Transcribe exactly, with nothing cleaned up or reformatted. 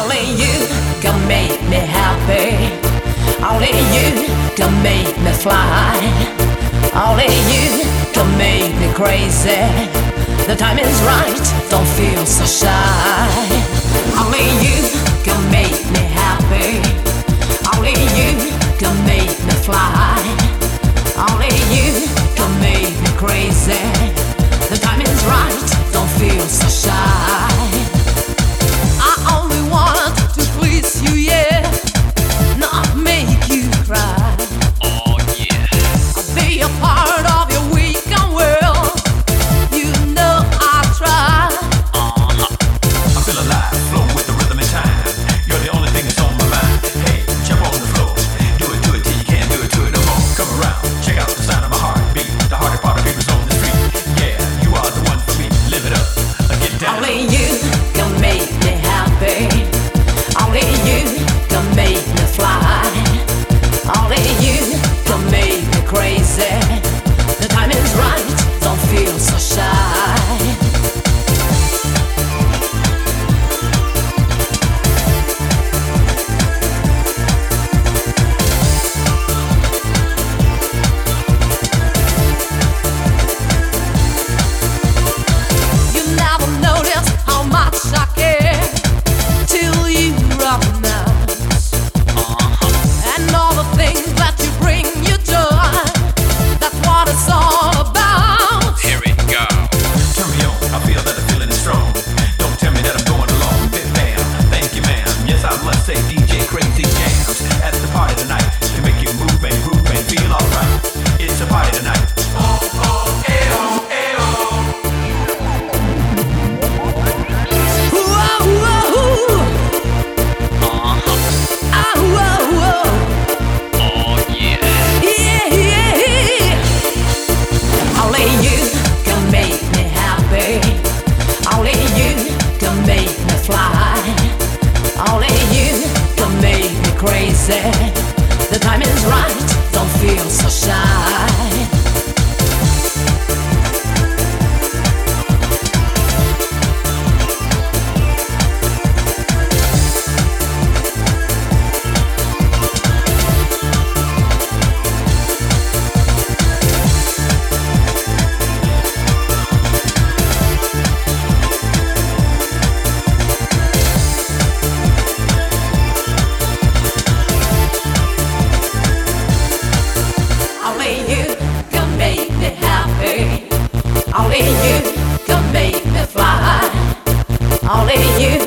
Only you can make me happy. Only you can make me fly. Only you can make me crazy. The time is right, don't feel so shy. Only you can make me happy. Only you can make me fly. Only you can make me crazy. The time is right, don't feel so shy. I only want to please you, yeah, not make you cry. Oh yeah. I'll be a part of your weekend world. You know I try. Uh-huh. I feel alive, flow with the rhythm and time. You're the only thing that's on my mind. Hey, jump on the floor. Do it, do it till you can't do it, do it no more. Come around, check out the sound of my heartbeat. The hardest part of people's on the street. Yeah, you are the one for me. Live it up, get down. Only you can make me happy. Only you can make me fly. Only you can make me crazy. The time is right, don't feel so shy. You never notice how much I care till you recognize. Uh-huh. And all the things that you bring you joy. That's what it's all about. Here we go. Turn me on, I feel that the feeling is strong. Don't tell me that I'm going along. Bit bam, thank you ma'am. Yes, I must say D J Crazy Jams at the party tonight to make you move and groove and feel alright. It's a party tonight. Oh, oh, eh, oh, eh, oh. Whoa, whoa, Uh-huh. ah, whoa, whoa. Oh yeah. Yeah, yeah. Only you can make me happy. Only you can make me fly. Only you can make me crazy. The time is right, don't feel so shy. Only you can make me happy. Only you can make me fly. Only you